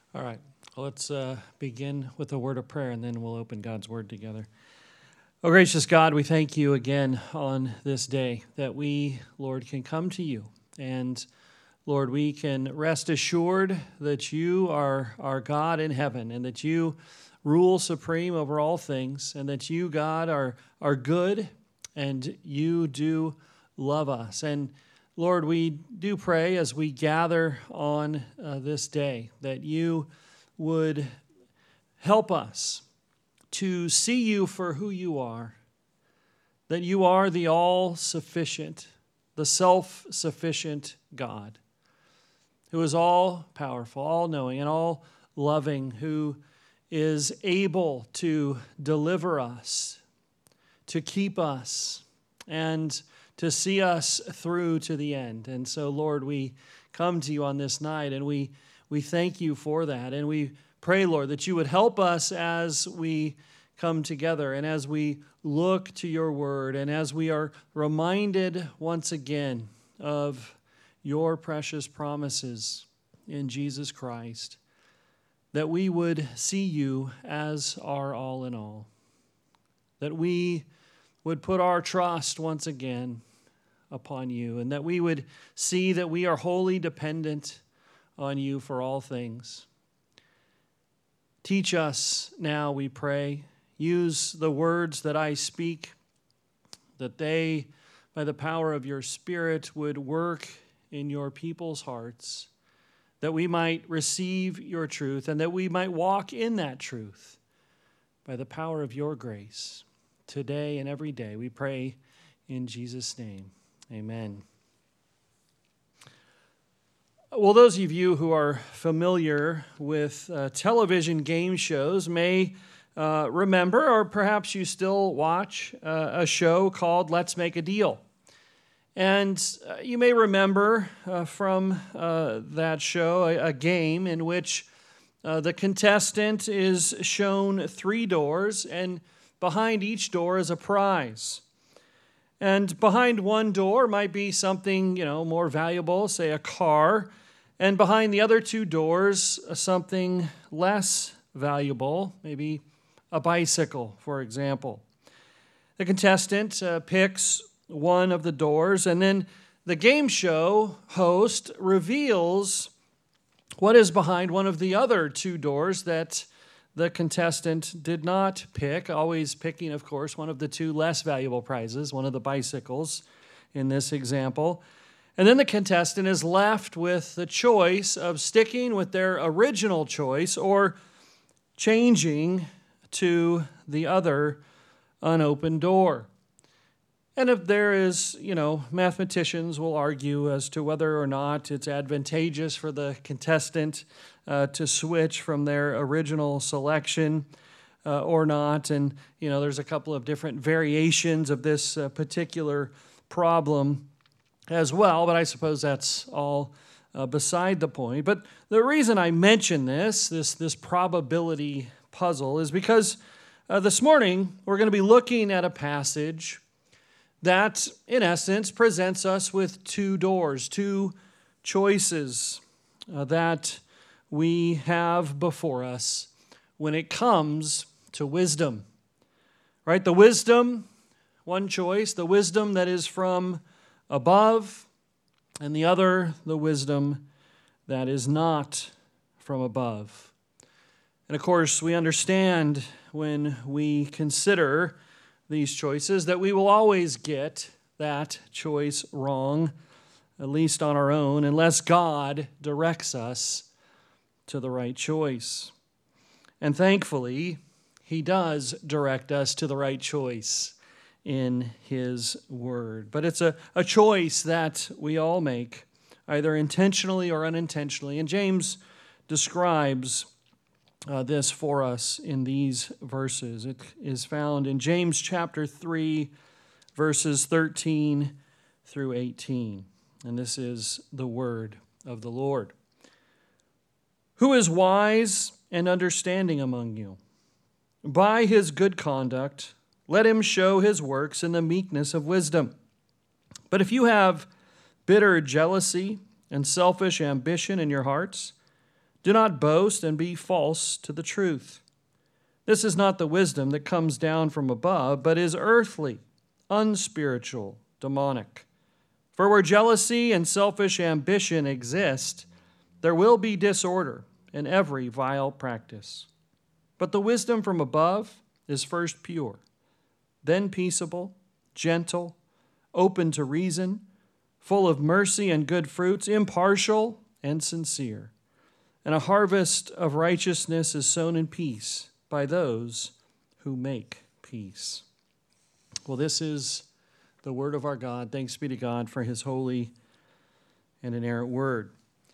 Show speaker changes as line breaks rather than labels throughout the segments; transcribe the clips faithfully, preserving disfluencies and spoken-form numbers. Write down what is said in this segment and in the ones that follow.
All right, well, let's uh, begin with a word of prayer, and then we'll open God's Word together. Oh, gracious God, we thank you again on this day that we, Lord, can come to you. And, Lord, we can rest assured that you are our God in heaven and that you rule supreme over all things and that you, God, are, are good and you do love us. And Lord, we do pray as we gather on uh, this day that you would help us to see you for who you are, that you are the all-sufficient, the self-sufficient God, who is all-powerful, all-knowing, and all-loving, who is able to deliver us, to keep us, and to see us through to the end. And so, Lord, we come to you on this night, and we, we thank you for that. And we pray, Lord, that you would help us as we come together and as we look to your word and as we are reminded once again of your precious promises in Jesus Christ, that we would see you as our all in all, that we would put our trust once again upon you, and that we would see that we are wholly dependent on you for all things. Teach us now, we pray. Use the words that I speak, that they, by the power of your Spirit, would work in your people's hearts, that we might receive your truth, and that we might walk in that truth by the power of your grace, today and every day. We pray in Jesus' name. Amen. Well, those of you who are familiar with uh, television game shows may uh, remember, or perhaps you still watch, uh, a show called Let's Make a Deal. And uh, you may remember uh, from uh, that show a, a game in which uh, the contestant is shown three doors, and behind each door is a prize. And behind one door might be something, you know, more valuable, say a car. And behind the other two doors, something less valuable, maybe a bicycle, for example. The contestant uh, picks one of the doors, and then the game show host reveals what is behind one of the other two doors that the contestant did not pick, always picking, of course, one of the two less valuable prizes, one of the bicycles in this example. And then the contestant is left with the choice of sticking with their original choice or changing to the other unopened door. And if there is, you know, mathematicians will argue as to whether or not it's advantageous for the contestant uh, to switch from their original selection uh, or not. And, you know, there's a couple of different variations of this uh, particular problem as well, but I suppose that's all uh, beside the point. But the reason I mention this, this, this probability puzzle, is because uh, this morning we're going to be looking at a passage that, in essence, presents us with two doors, two choices uh, that we have before us when it comes to wisdom. Right? The wisdom, one choice, the wisdom that is from above, and the other, the wisdom that is not from above. And of course, we understand when we consider these choices that we will always get that choice wrong, at least on our own, unless God directs us to the right choice. And thankfully, He does direct us to the right choice in His Word. But it's a, a choice that we all make, either intentionally or unintentionally. And James describes uh, this for us in these verses. It is found in James chapter three, verses thirteen through eighteen. And this is the word of the Lord. Who is wise and understanding among you? By his good conduct, let him show his works in the meekness of wisdom. But if you have bitter jealousy and selfish ambition in your hearts, Do not boast and be false to the truth. This is not the wisdom that comes down from above, but is earthly, unspiritual, demonic. For where jealousy and selfish ambition exist, there will be disorder in every vile practice. But the wisdom from above is first pure, then peaceable, gentle, open to reason, full of mercy and good fruits, impartial and sincere. And a harvest of righteousness is sown in peace by those who make peace. Well, this is the word of our God. Thanks be to God for his holy and inerrant word.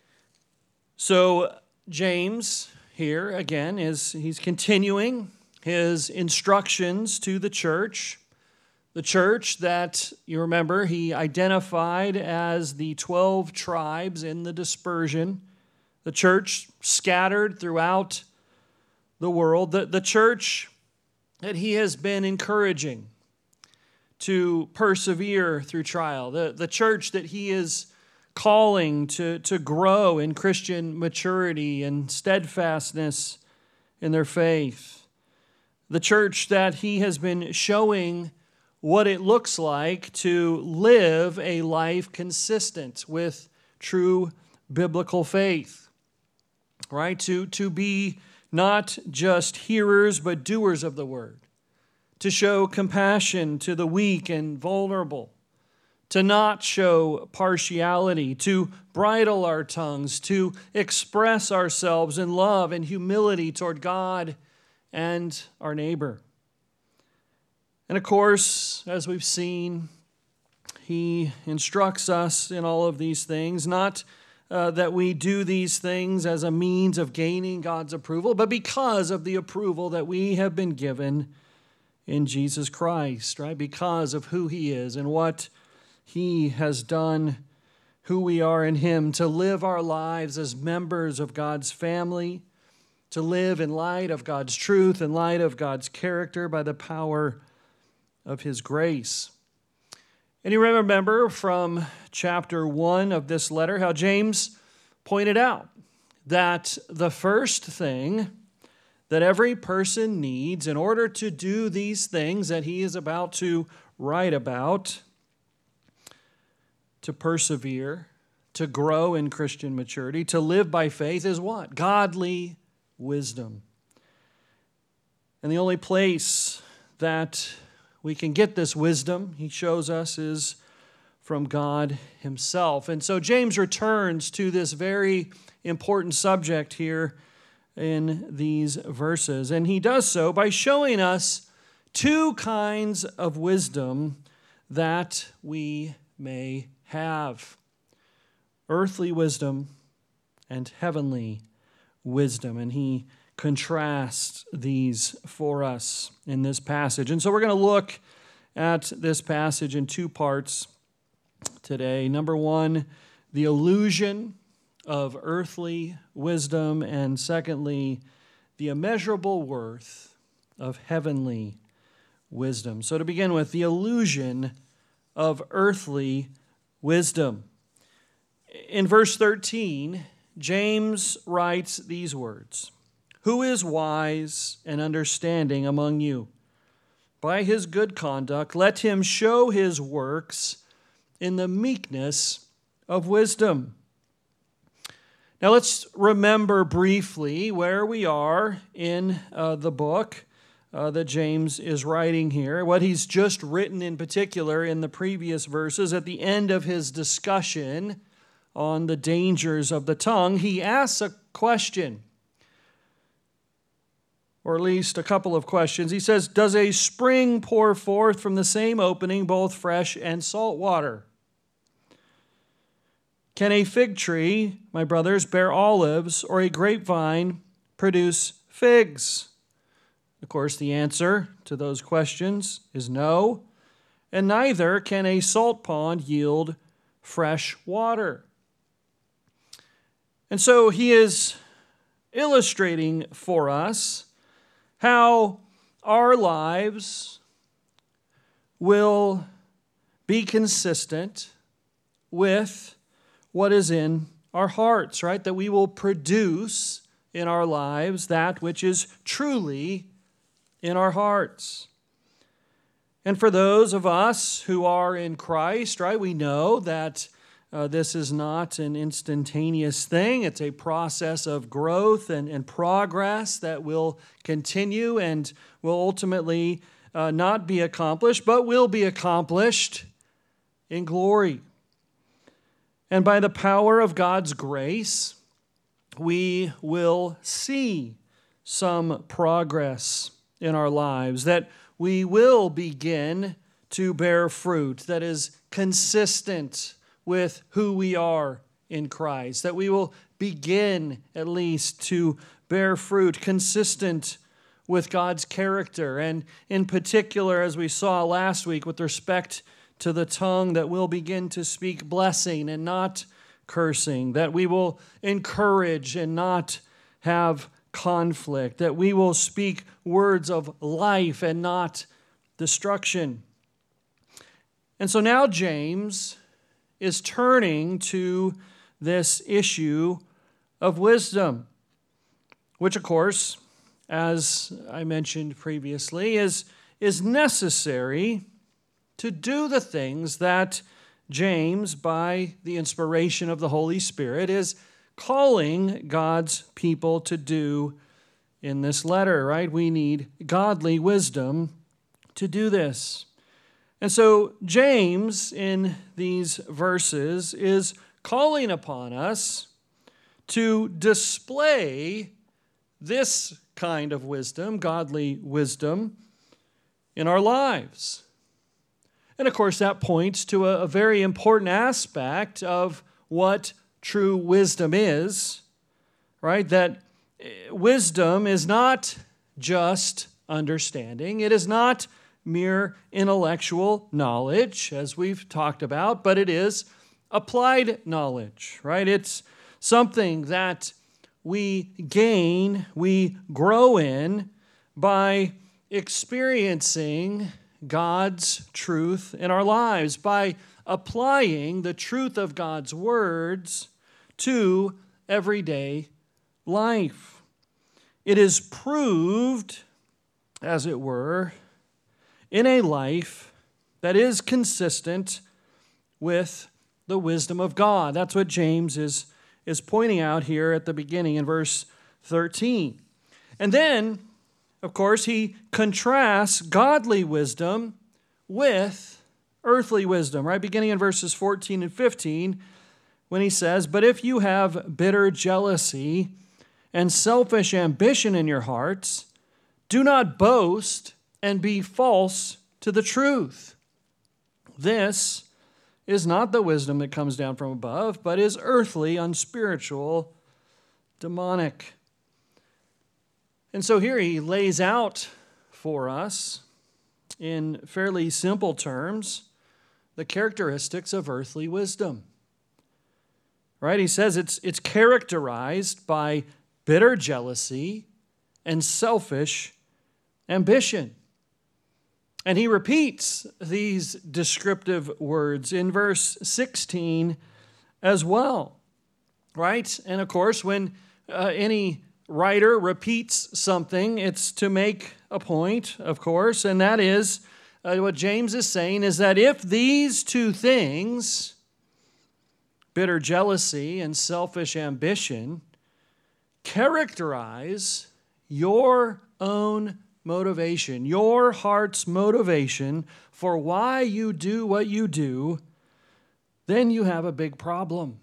So James here again is he's continuing his instructions to the church. The church that, you remember, he identified as the twelve tribes in the dispersion. The church scattered throughout the world. The, the church that he has been encouraging to persevere through trial. The, the church that he is calling to, to grow in Christian maturity and steadfastness in their faith. The church that he has been showing what it looks like to live a life consistent with true biblical faith, right? To, to be not just hearers, but doers of the word, to show compassion to the weak and vulnerable, to not show partiality, to bridle our tongues, to express ourselves in love and humility toward God and our neighbor. And of course, as we've seen, he instructs us in all of these things, not uh, that we do these things as a means of gaining God's approval, but because of the approval that we have been given in Jesus Christ, right? Because of who he is and what he has done, who we are in him, to live our lives as members of God's family, to live in light of God's truth, in light of God's character by the power of his grace. And you remember from chapter one of this letter how James pointed out that the first thing that every person needs in order to do these things that he is about to write about, to persevere, to grow in Christian maturity, to live by faith, is what? Godly wisdom. And the only place that we can get this wisdom, he shows us, is from God himself. And so James returns to this very important subject here in these verses. And he does so by showing us two kinds of wisdom that we may have: earthly wisdom and heavenly wisdom. And he contrasts these for us in this passage. And so we're going to look at this passage in two parts today. Number one, the illusion of earthly wisdom, and secondly, the immeasurable worth of heavenly wisdom. So to begin with, the illusion of earthly wisdom. In verse thirteen, James writes these words: "Who is wise and understanding among you? By his good conduct, let him show his works in the meekness of wisdom." Now let's remember briefly where we are in uh, the book uh, that James is writing here, what he's just written in particular in the previous verses. At the end of his discussion on the dangers of the tongue, he asks a question, or at least a couple of questions. He says, "Does a spring pour forth from the same opening both fresh and salt water? Can a fig tree, my brothers, bear olives, or a grapevine produce figs?" Of course, the answer to those questions is no, and neither can a salt pond yield fresh water. And so he is illustrating for us how our lives will be consistent with what is in our hearts, right? That we will produce in our lives that which is truly in our hearts. And for those of us who are in Christ, right, we know that uh, this is not an instantaneous thing. It's a process of growth and, and progress that will continue and will ultimately uh, not be accomplished, but will be accomplished in glory. And by the power of God's grace, we will see some progress in our lives, that we will begin to bear fruit that is consistent with who we are in Christ, that we will begin at least to bear fruit consistent with God's character, and in particular, as we saw last week with respect to the tongue, that we'll begin to speak blessing and not cursing, that we will encourage and not have conflict, that we will speak words of life and not destruction. And so now James is turning to this issue of wisdom, which, of course, as I mentioned previously, is, is necessary to do the things that James, by the inspiration of the Holy Spirit, is calling God's people to do in this letter, right? We need godly wisdom to do this. And so James, in these verses, is calling upon us to display this kind of wisdom, godly wisdom, in our lives. And of course, that points to a, a very important aspect of what true wisdom is, right? That wisdom is not just understanding. It is not mere intellectual knowledge, as we've talked about, but it is applied knowledge, right? It's something that we gain, we grow in by experiencing God's truth in our lives, by applying the truth of God's words to everyday life. It is proved, as it were, in a life that is consistent with the wisdom of God. That's what James is, is pointing out here at the beginning in verse thirteen. And then, of course, he contrasts godly wisdom with earthly wisdom, right? Beginning in verses fourteen and fifteen, when he says, "But if you have bitter jealousy and selfish ambition in your hearts, do not boast and be false to the truth. This is not the wisdom that comes down from above, but is earthly, unspiritual, demonic." And so here he lays out for us, in fairly simple terms, the characteristics of earthly wisdom. Right? He says it's, it's characterized by bitter jealousy and selfish ambition. And he repeats these descriptive words in verse sixteen as well. Right? And of course, when uh, any writer repeats something, it's to make a point, of course, and that is uh, what James is saying is that if these two things, bitter jealousy and selfish ambition, characterize your own motivation, your heart's motivation for why you do what you do, then you have a big problem.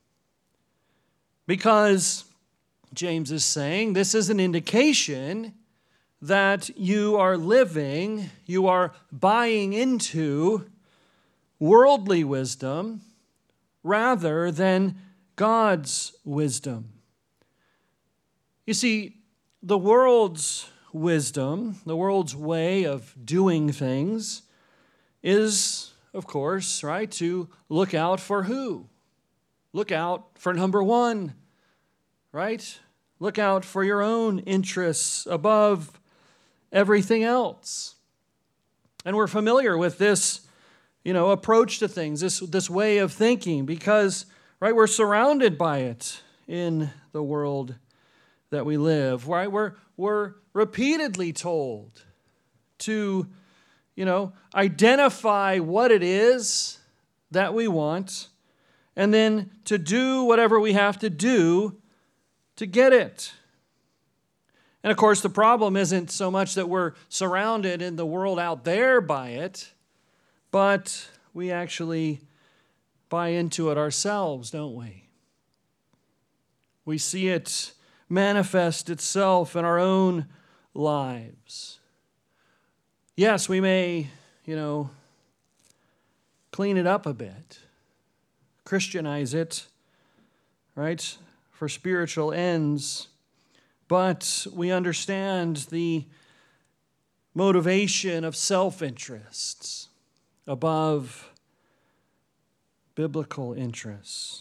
Because James is saying this is an indication that you are living, you are buying into worldly wisdom rather than God's wisdom. You see, the world's wisdom, the world's way of doing things is, of course, right, to look out for who? Look out for number one, right? Look out for your own interests above everything else. And we're familiar with this, you know, approach to things, this, this way of thinking, because, right, we're surrounded by it in the world that we live, right? We're, we're repeatedly told to, you know, identify what it is that we want and then to do whatever we have to do to get it. And of course, the problem isn't so much that we're surrounded in the world out there by it, but we actually buy into it ourselves, don't we? We see it manifest itself in our own lives. Yes, we may, you know, clean it up a bit, Christianize it, right, for spiritual ends, but we understand the motivation of self-interests above biblical interests.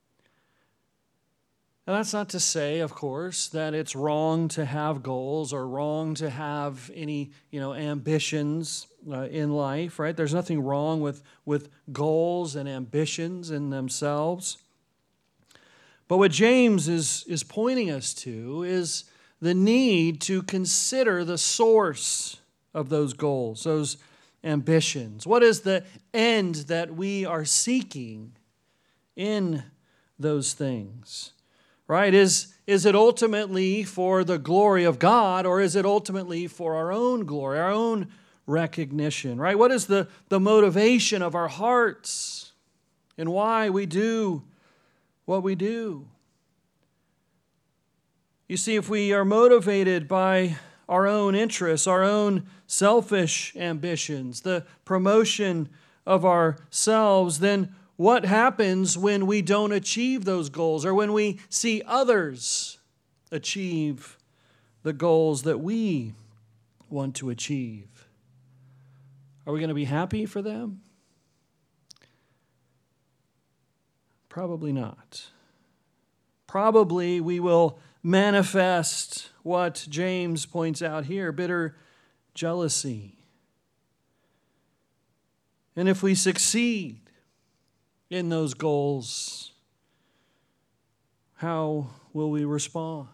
And that's not to say, of course, that it's wrong to have goals or wrong to have any, you know, ambitions uh, in life, right? There's nothing wrong with, with goals and ambitions in themselves. But what James is, is pointing us to is the need to consider the source of those goals, those ambitions. What is the end that we are seeking in those things? Right? Is, is it ultimately for the glory of God, or is it ultimately for our own glory, our own recognition? Right? What is the, the motivation of our hearts and why we do what we do? You see, if we are motivated by our own interests, our own selfish ambitions, the promotion of ourselves, then what happens when we don't achieve those goals or when we see others achieve the goals that we want to achieve? Are we going to be happy for them? Probably not. Probably we will manifest what James points out here, bitter jealousy. And if we succeed in those goals, how will we respond?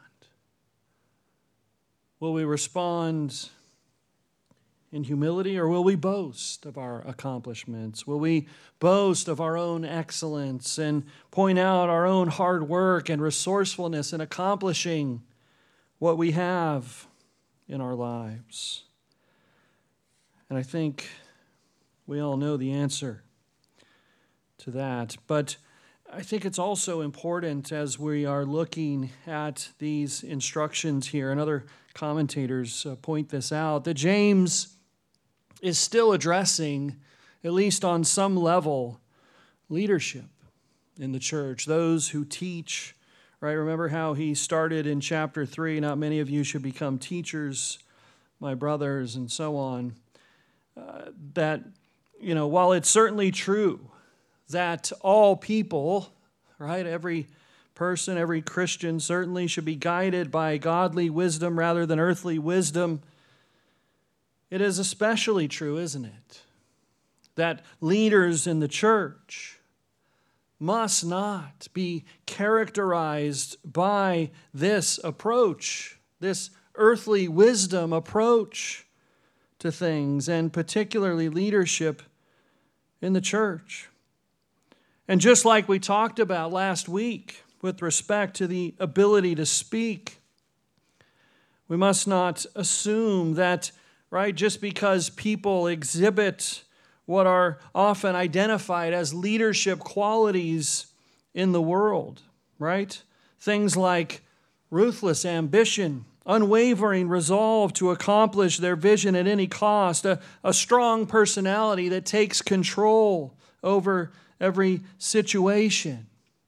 Will we respond in humility, or will we boast of our accomplishments? Will we boast of our own excellence and point out our own hard work and resourcefulness in accomplishing what we have in our lives? And I think we all know the answer to that. But I think it's also important as we are looking at these instructions here, and other commentators uh, point this out, that James is still addressing, at least on some level, leadership in the church, those who teach, right? Remember how he started in chapter three, not many of you should become teachers, my brothers, and so on. Uh, that, you know, while it's certainly true that all people, right, every person, every Christian certainly should be guided by godly wisdom rather than earthly wisdom, it is especially true, isn't it, that leaders in the church must not be characterized by this approach, this earthly wisdom approach to things, and particularly leadership in the church. And just like we talked about last week with respect to the ability to speak, we must not assume that, right, just because people exhibit what are often identified as leadership qualities in the world, right? Things like ruthless ambition, unwavering resolve to accomplish their vision at any cost, a, a strong personality that takes control over every situation.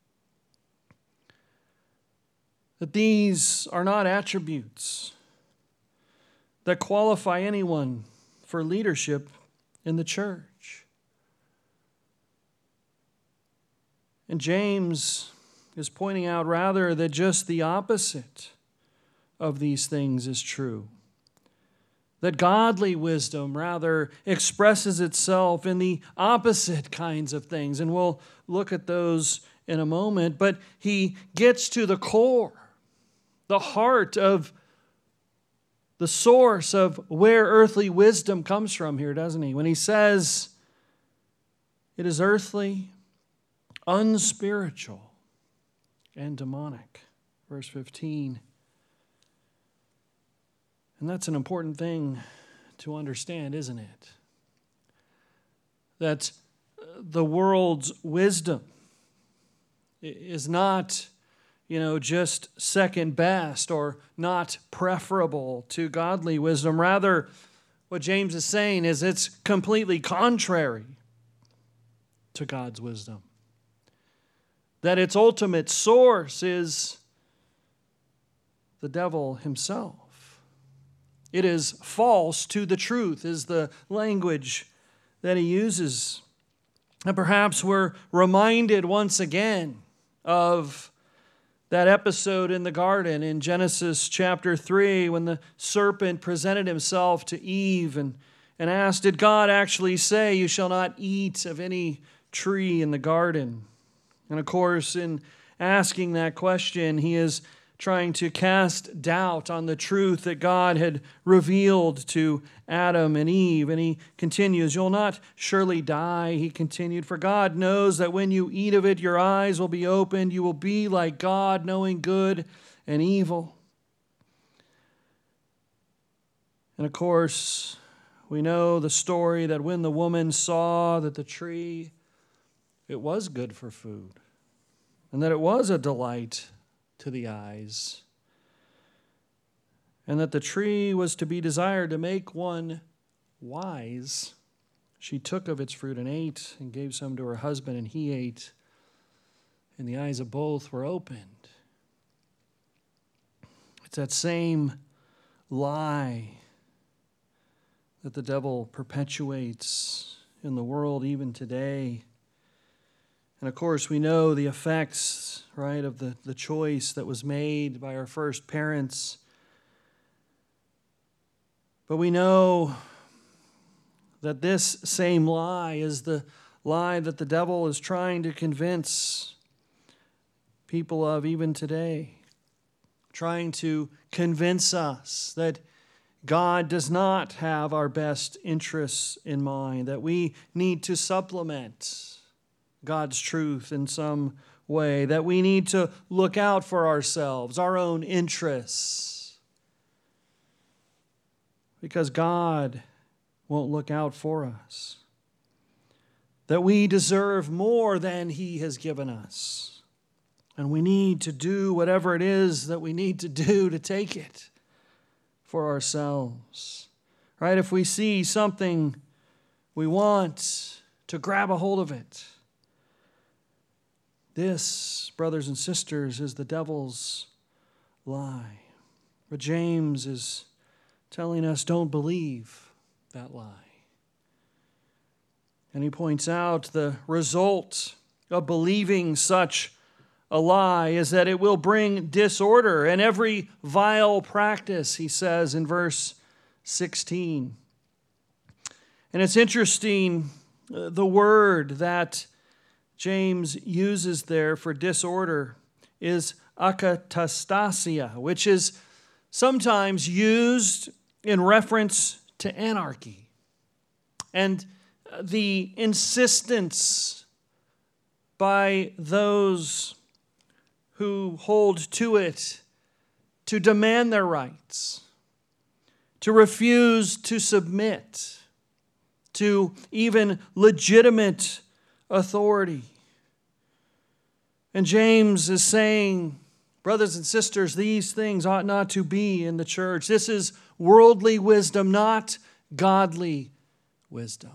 That these are not attributes that qualify anyone for leadership in the church. And James is pointing out rather that just the opposite of these things is true. That godly wisdom rather expresses itself in the opposite kinds of things. And we'll look at those in a moment. But he gets to the core the heart of the source of where earthly wisdom comes from here, doesn't he? When he says it is earthly, unspiritual, and demonic. Verse fifteen. And that's an important thing to understand, isn't it? That the world's wisdom is not, you know, just second best or not preferable to godly wisdom. Rather, what James is saying is it's completely contrary to God's wisdom. That its ultimate source is the devil himself. It is false to the truth, is the language that he uses. And perhaps we're reminded once again of that episode in the garden in Genesis chapter three when the serpent presented himself to Eve and, and asked, did God actually say you shall not eat of any tree in the garden? And of course, in asking that question, he is trying to cast doubt on the truth that God had revealed to Adam and Eve. And he continues, you'll not surely die, he continued, for God knows that when you eat of it, your eyes will be opened. You will be like God, knowing good and evil. And of course, we know the story that when the woman saw that the tree, it was good for food, and that it was a delight to the eyes, and that the tree was to be desired to make one wise, she took of its fruit and ate, and gave some to her husband, and he ate, and the eyes of both were opened. It's that same lie that the devil perpetuates in the world even today. And of course, we know the effects, right, of the, the choice that was made by our first parents. But we know that this same lie is the lie that the devil is trying to convince people of even today. Trying to convince us that God does not have our best interests in mind, that we need to supplement God's truth in some way, that we need to look out for ourselves, our own interests, because God won't look out for us, that we deserve more than He has given us, and we need to do whatever it is that we need to do to take it for ourselves, right? If we see something we want, to grab a hold of it. This, brothers and sisters, is the devil's lie. But James is telling us, don't believe that lie. And he points out the result of believing such a lie is that it will bring disorder and every vile practice, he says in verse sixteen. And it's interesting, uh, the word that James uses there for disorder is akatastasia, which is sometimes used in reference to anarchy and the insistence by those who hold to it to demand their rights, to refuse to submit to even legitimate authority. And James is saying, brothers and sisters, these things ought not to be in the church. This is worldly wisdom, not godly wisdom.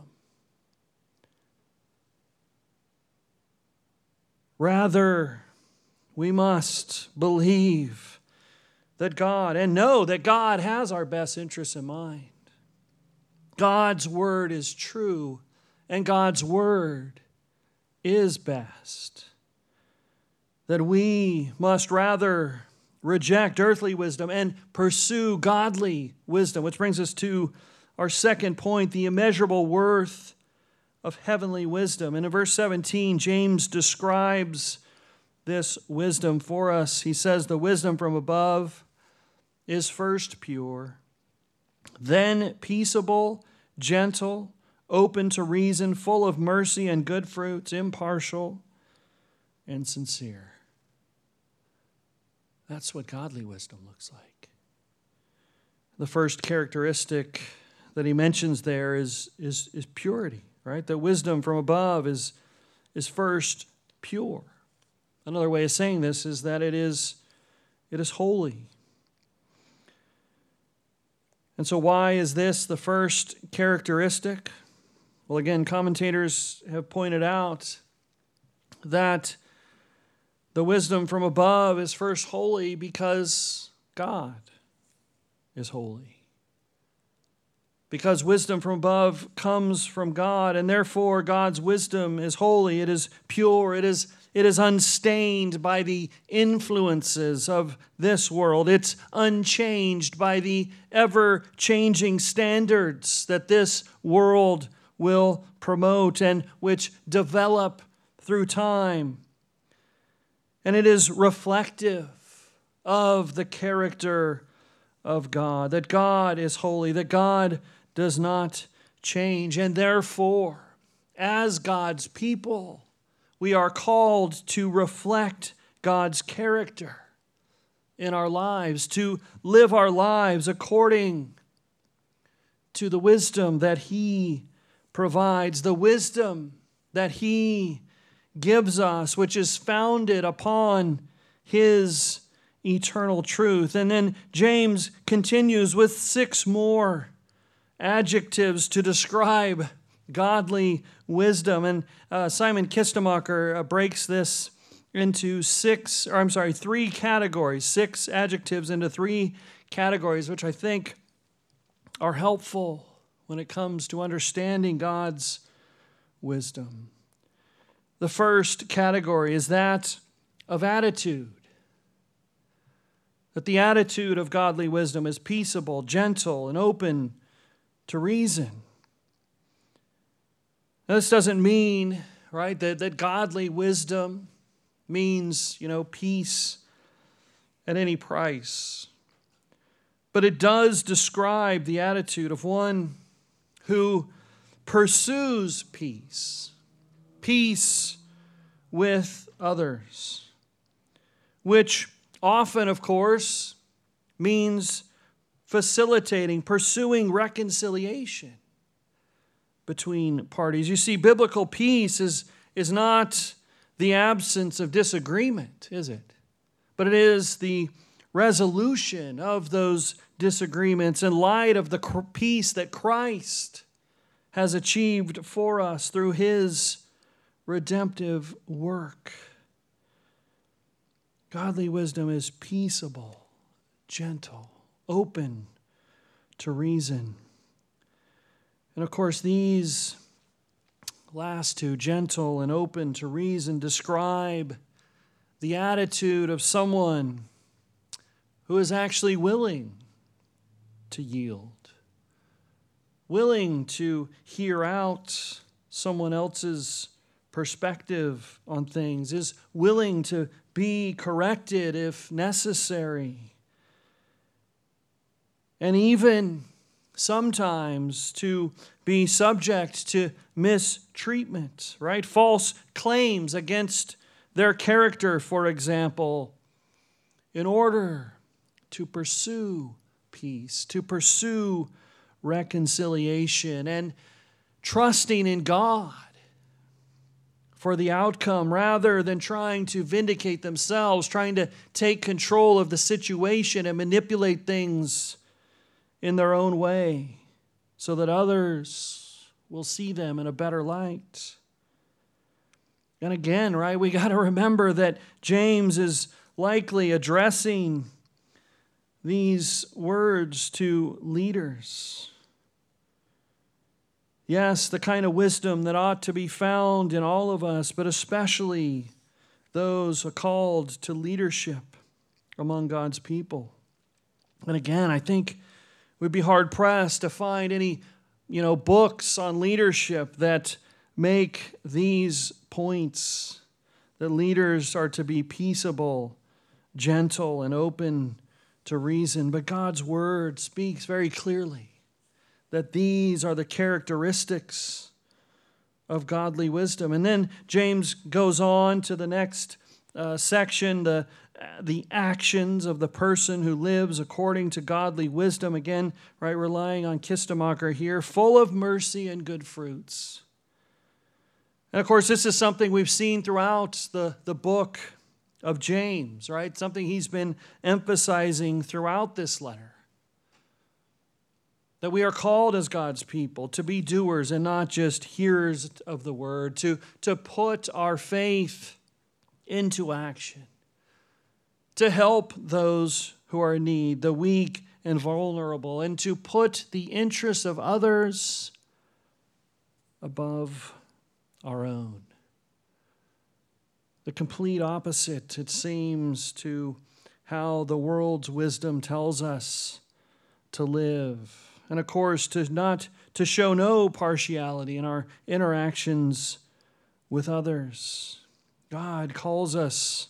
Rather, we must believe that God, and know that God has our best interests in mind. God's word is true, and God's word is best. That we must rather reject earthly wisdom and pursue godly wisdom, which brings us to our second point, the immeasurable worth of heavenly wisdom. And in verse seventeen, James describes this wisdom for us. He says the wisdom from above is first pure, then peaceable, gentle, open to reason, full of mercy and good fruits, impartial and sincere. That's what godly wisdom looks like. The first characteristic that he mentions there is, is, is purity, right? The wisdom from above is, is first pure. Another way of saying this is that it is, it is holy. And so why is this the first characteristic? Well, again, commentators have pointed out that the wisdom from above is first holy because God is holy. Because wisdom from above comes from God, and therefore God's wisdom is holy, it is pure, it is, it is unstained by the influences of this world. It's unchanged by the ever-changing standards that this world will promote and which develop through time. And it is reflective of the character of God, that God is holy, that God does not change. And therefore, as God's people, we are called to reflect God's character in our lives, to live our lives according to the wisdom that He provides, the wisdom that He gives us, which is founded upon His eternal truth. And then James continues with six more adjectives to describe godly wisdom. And uh, Simon Kistemacher uh, breaks this into six, or I'm sorry, three categories, six adjectives into three categories, which I think are helpful when it comes to understanding God's wisdom. The first category is that of attitude. That the attitude of godly wisdom is peaceable, gentle, and open to reason. Now, this doesn't mean, right, that, that godly wisdom means, you know, peace at any price. But it does describe the attitude of one who pursues peace, peace with others, which often, of course, means facilitating, pursuing reconciliation between parties. You see, biblical peace is, is not the absence of disagreement, is it? But it is the resolution of those disagreements in light of the peace that Christ has achieved for us through His redemptive work. Godly wisdom is peaceable, gentle, open to reason. And of course, these last two, gentle and open to reason, describe the attitude of someone who is actually willing to yield, willing to hear out someone else's perspective on things, is willing to be corrected if necessary, and even sometimes to be subject to mistreatment, right? False claims against their character, for example, in order to pursue peace, to pursue reconciliation, and trusting in God for the outcome rather than trying to vindicate themselves, trying to take control of the situation and manipulate things in their own way so that others will see them in a better light. And again, right, we got to remember that James is likely addressing these words to leaders. Yes, the kind of wisdom that ought to be found in all of us, but especially those called to leadership among God's people. And again, I think we'd be hard-pressed to find any, you know, books on leadership that make these points that leaders are to be peaceable, gentle, and open to reason. But God's word speaks very clearly that these are the characteristics of godly wisdom. And then James goes on to the next uh, section, the, the actions of the person who lives according to godly wisdom. Again, right, relying on Kistemacher here, full of mercy and good fruits. And of course, this is something we've seen throughout the, the book of James, right? Something he's been emphasizing throughout this letter. That we are called as God's people to be doers and not just hearers of the word, to, to put our faith into action, to help those who are in need, the weak and vulnerable, and to put the interests of others above our own. The complete opposite, it seems, to how the world's wisdom tells us to live. And of course, to not to show no partiality in our interactions with others. God calls us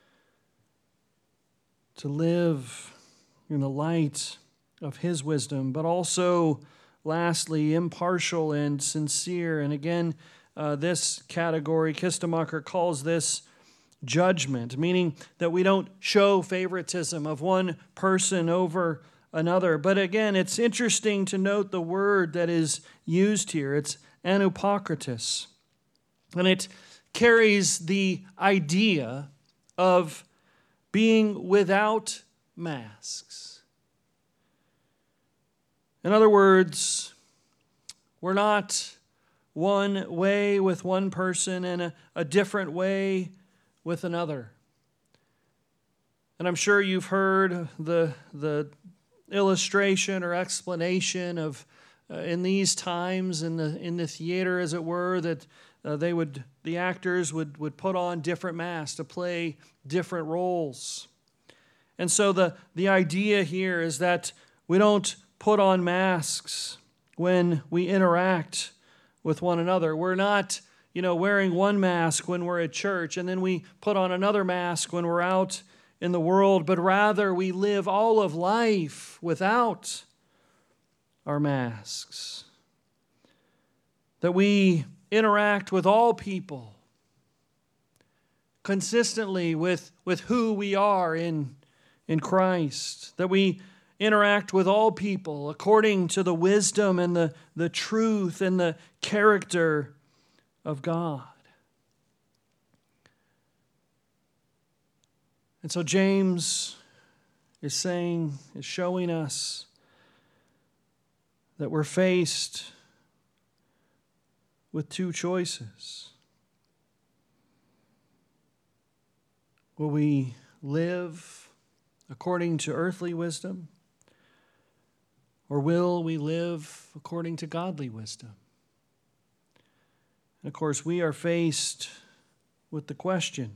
to live in the light of His wisdom, but also, lastly, impartial and sincere. And again, uh, this category, Kistemacher calls this judgment, meaning that we don't show favoritism of one person over another. But again, it's interesting to note the word that is used here. It's anupokratus. And it carries the idea of being without masks. In other words, we're not one way with one person and a, a different way with another. And I'm sure you've heard the the illustration or explanation of uh, in these times in the in the theater, as it were, that uh, they would the actors would would put on different masks to play different roles. And so the the idea here is that we don't put on masks when we interact with one another. We're not, you know, wearing one mask when we're at church and then we put on another mask when we're out in the world, but rather we live all of life without our masks. That we interact with all people consistently with, with who we are in, in Christ. That we interact with all people according to the wisdom and the, the truth and the character of God. And so James is saying, is showing us that we're faced with two choices. Will we live according to earthly wisdom, or will we live according to godly wisdom? And of course, we are faced with the question,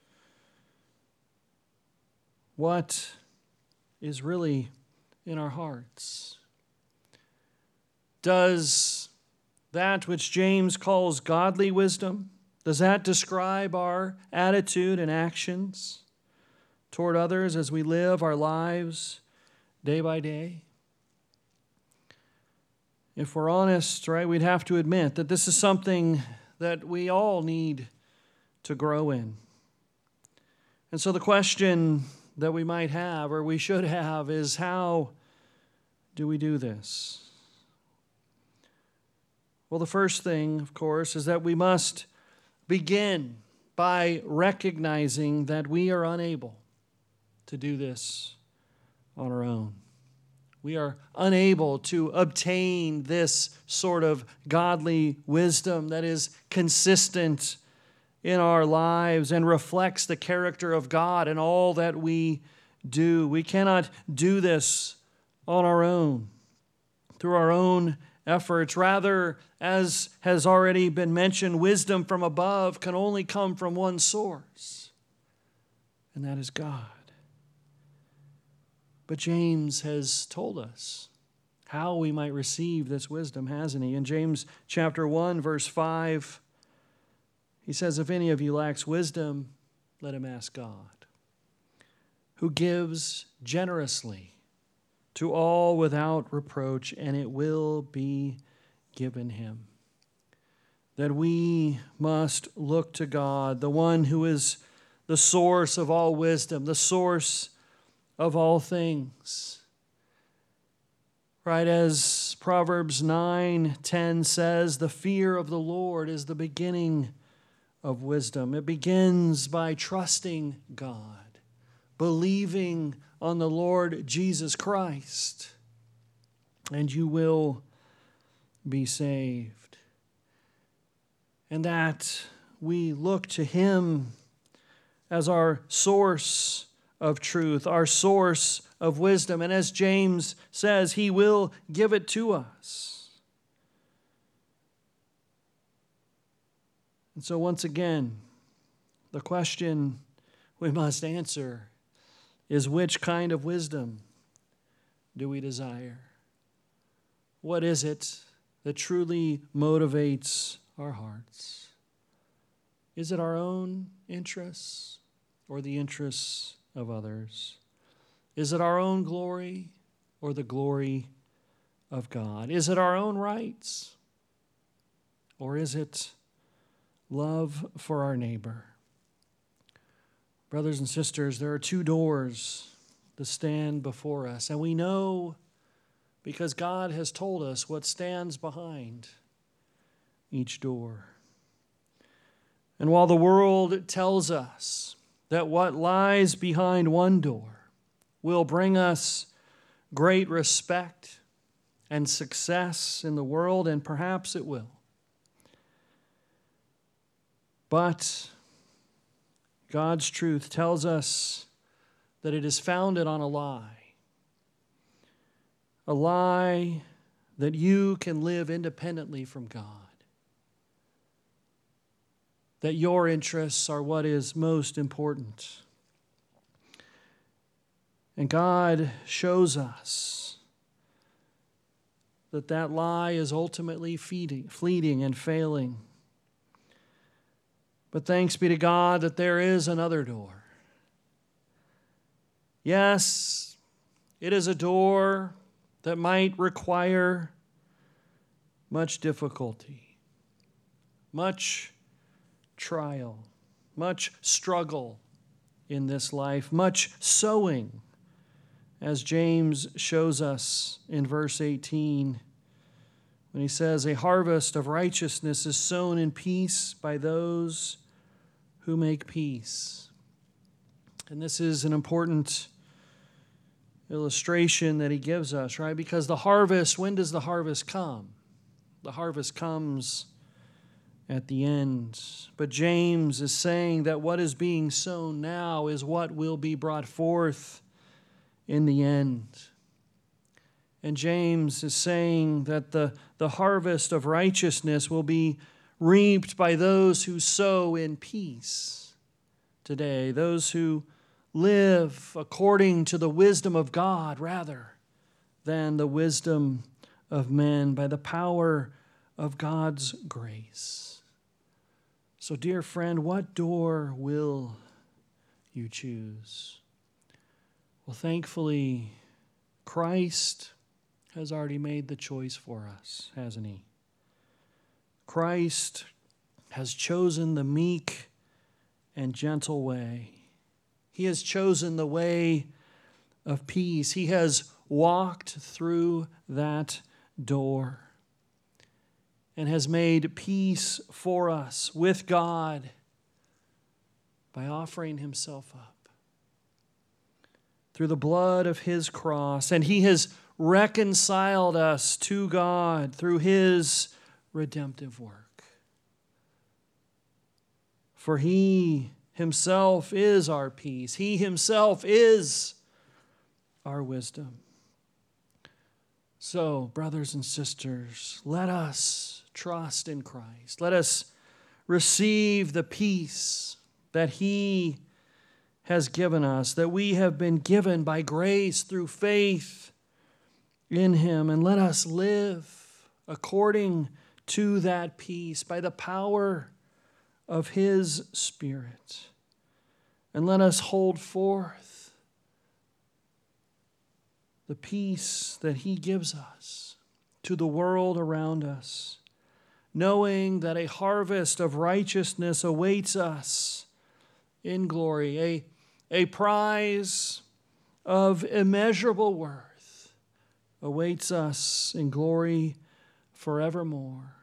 what is really in our hearts? Does that which James calls godly wisdom, does that describe our attitude and actions toward others as we live our lives day by day? If we're honest, right, we'd have to admit that this is something that we all need to grow in. And so the question that we might have, or we should have, is how do we do this? Well, the first thing, of course, is that we must begin by recognizing that we are unable to do this on our own. We are unable to obtain this sort of godly wisdom that is consistent in our lives and reflects the character of God in all that we do. We cannot do this on our own, through our own efforts. Rather, as has already been mentioned, wisdom from above can only come from one source, and that is God. But James has told us how we might receive this wisdom, hasn't he? In James chapter one, verse five, He says, if any of you lacks wisdom, let him ask God, who gives generously to all without reproach, and it will be given him. That we must look to God, the one who is the source of all wisdom, the source of all things. Right, as Proverbs nine ten says, the fear of the Lord is the beginning of wisdom. It begins by trusting God, believing on the Lord Jesus Christ, and you will be saved. And that we look to him as our source of truth, our source of wisdom. And as James says, he will give it to us. And so once again, the question we must answer is, which kind of wisdom do we desire? What is it that truly motivates our hearts? Is it our own interests or the interests of others? Is it our own glory or the glory of God? Is it our own rights or is it love for our neighbor? Brothers and sisters, there are two doors that stand before us, and we know because God has told us what stands behind each door. And while the world tells us that what lies behind one door will bring us great respect and success in the world, and perhaps it will, but God's truth tells us that it is founded on a lie. A lie that you can live independently from God. That your interests are what is most important. And God shows us that that lie is ultimately feeding, fleeting and failing. But thanks be to God that there is another door. Yes, it is a door that might require much difficulty, much trial, much struggle in this life, much sowing, as James shows us in verse eighteen, when he says, a harvest of righteousness is sown in peace by those who make peace. And this is an important illustration that he gives us, right? Because the harvest, when does the harvest come? The harvest comes at the end. But James is saying that what is being sown now is what will be brought forth in the end. And James is saying that the, the harvest of righteousness will be reaped by those who sow in peace today, those who live according to the wisdom of God rather than the wisdom of men, by the power of God's grace. So, dear friend, what door will you choose? Well, thankfully, Christ has already made the choice for us, hasn't he? Christ has chosen the meek and gentle way. He has chosen the way of peace. He has walked through that door and has made peace for us with God by offering himself up through the blood of his cross. And he has reconciled us to God through his redemptive work. For he himself is our peace. He himself is our wisdom. So, brothers and sisters, let us trust in Christ. Let us receive the peace that he has given us, that we have been given by grace through faith in him. And let us live according to that peace by the power of his Spirit. And let us hold forth the peace that he gives us to the world around us, knowing that a harvest of righteousness awaits us in glory, a, a prize of immeasurable worth awaits us in glory forevermore.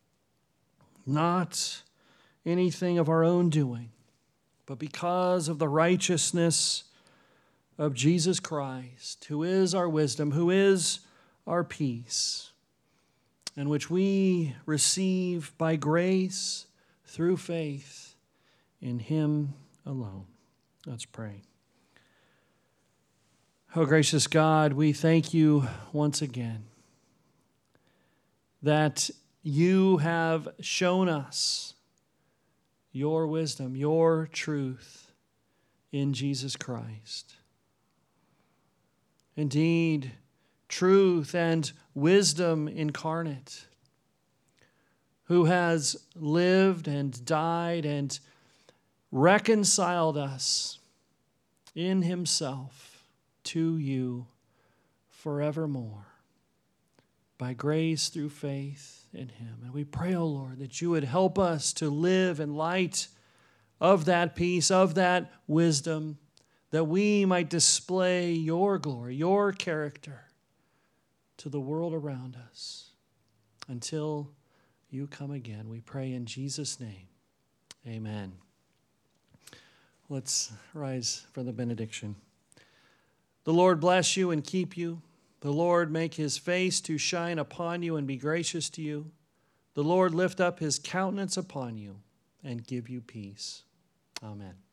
Not anything of our own doing, but because of the righteousness of Jesus Christ, who is our wisdom, who is our peace, and which we receive by grace through faith in him alone. Let's pray. Oh, gracious God, we thank you once again that you have shown us your wisdom, your truth in Jesus Christ. Indeed, truth and wisdom incarnate, who has lived and died and reconciled us in himself to you forevermore by grace through faith in him. And we pray, O Lord, that you would help us to live in light of that peace, of that wisdom, that we might display your glory, your character to the world around us until you come again. We pray in Jesus' name. Amen. Let's rise for the benediction. The Lord bless you and keep you. The Lord make his face to shine upon you and be gracious to you. The Lord lift up his countenance upon you and give you peace. Amen.